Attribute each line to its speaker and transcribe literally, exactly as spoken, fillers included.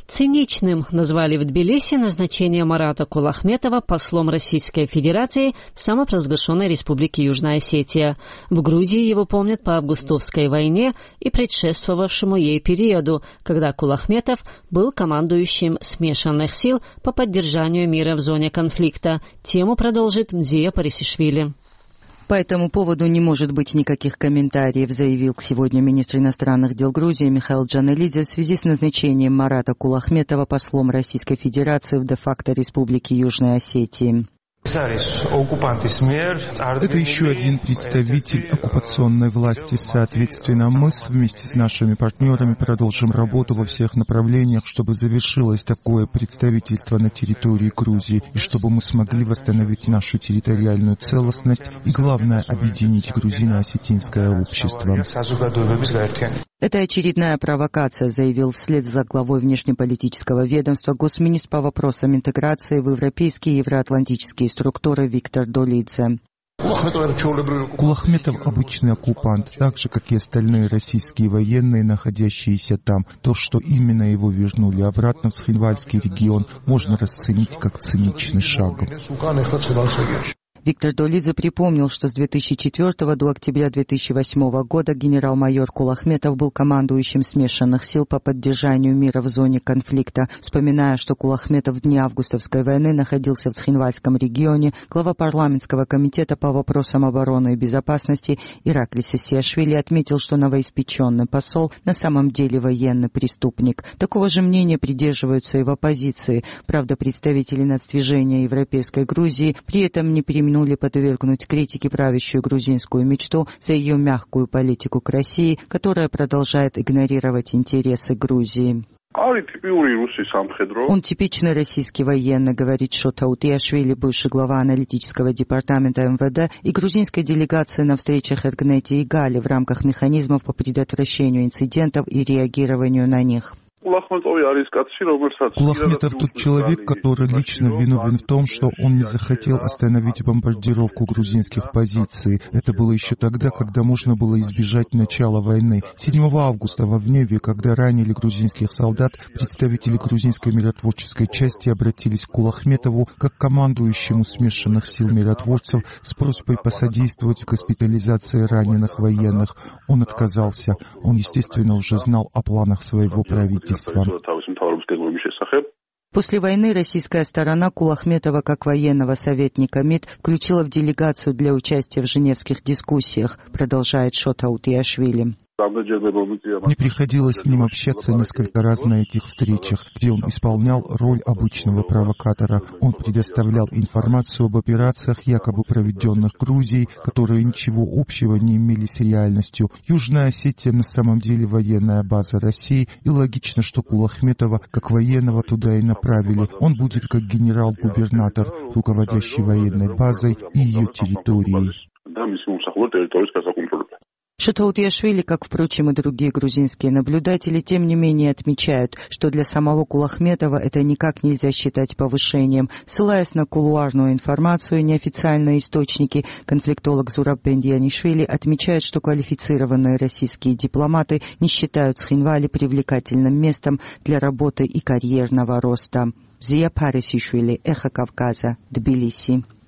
Speaker 1: Циничным назвали в Тбилиси назначение Марата Кулахметова послом Российской Федерации в самопровозглашенной Республике Южная Осетия. В Грузии его помнят по августовской войне и предшествовавшему ей периоду, когда Кулахметов был командующим смешанных сил по поддержанию мира в зоне конфликта. Тему продолжит Мзия Парисишвили.
Speaker 2: По этому поводу не может быть никаких комментариев, заявил сегодня министр иностранных дел Грузии Михаил Джанелидзе в связи с назначением Марата Кулахметова послом Российской Федерации в де-факто Республике Южной Осетии.
Speaker 3: Это еще один представитель оккупационной власти. Соответственно, мы вместе с нашими партнерами продолжим работу во всех направлениях, чтобы завершилось такое представительство на территории Грузии, и чтобы мы смогли восстановить нашу территориальную целостность и, главное, объединить грузино-осетинское общество.
Speaker 2: Это очередная провокация, заявил вслед за главой внешнеполитического ведомства госминистр по вопросам интеграции в европейские и евроатлантические структуры Виктор Долидзе.
Speaker 3: Кулахметов обычный оккупант, так же, как и остальные российские военные, находящиеся там. То, что именно его вернули обратно в Схинвальский регион, можно расценить как циничный шаг.
Speaker 2: Виктор Долидзе припомнил, что с две тысячи четвёртого до октября две тысячи восьмого года генерал-майор Кулахметов был командующим смешанных сил по поддержанию мира в зоне конфликта. Вспоминая, что Кулахметов в дни августовской войны находился в Схинвальском регионе, глава парламентского комитета по вопросам обороны и безопасности Ираклий Сасиашвили отметил, что новоиспеченный посол на самом деле военный преступник. Такого же мнения придерживаются и в оппозиции. Правда, представители нацдвижения Европейской Грузии при этом не переменили подвергнуть критике правящую грузинскую мечту за ее мягкую политику к России, которая продолжает игнорировать интересы Грузии. Он типичный российский военный, говорит Шота Утиашвили, бывший глава аналитического департамента эм вэ дэ и грузинской делегации на встречах Эргнети и Гали в рамках механизмов по предотвращению инцидентов и реагированию на них.
Speaker 3: Кулахметов тот человек, который лично виновен в том, что он не захотел остановить бомбардировку грузинских позиций. Это было еще тогда, когда можно было избежать начала войны. седьмого августа во Вневе, когда ранили грузинских солдат, представители грузинской миротворческой части обратились к Кулахметову как командующему смешанных сил миротворцев с просьбой посодействовать госпитализации раненых военных. Он отказался. Он, естественно, уже знал о планах своего правительства.
Speaker 2: После войны российская сторона Кулахметова как военного советника МИД включила в делегацию для участия в женевских дискуссиях, продолжает Шота Утиашвили.
Speaker 3: Мне приходилось с ним общаться несколько раз на этих встречах, где он исполнял роль обычного провокатора. Он предоставлял информацию об операциях, якобы проведенных Грузией, которые ничего общего не имели с реальностью. Южная Осетия на самом деле военная база России, и логично, что Кулахметова как военного туда и направили. Он будет как генерал-губернатор, руководящий военной базой и ее территорией.
Speaker 2: Шота Утиашвили, как, впрочем, и другие грузинские наблюдатели, тем не менее отмечают, что для самого Кулахметова это никак нельзя считать повышением. Ссылаясь на кулуарную информацию и неофициальные источники, конфликтолог Зураб Бендианишвили отмечает, что квалифицированные российские дипломаты не считают Схинвали привлекательным местом для работы и карьерного роста. Мзия Парисишвили, Эхо Кавказа, Тбилиси.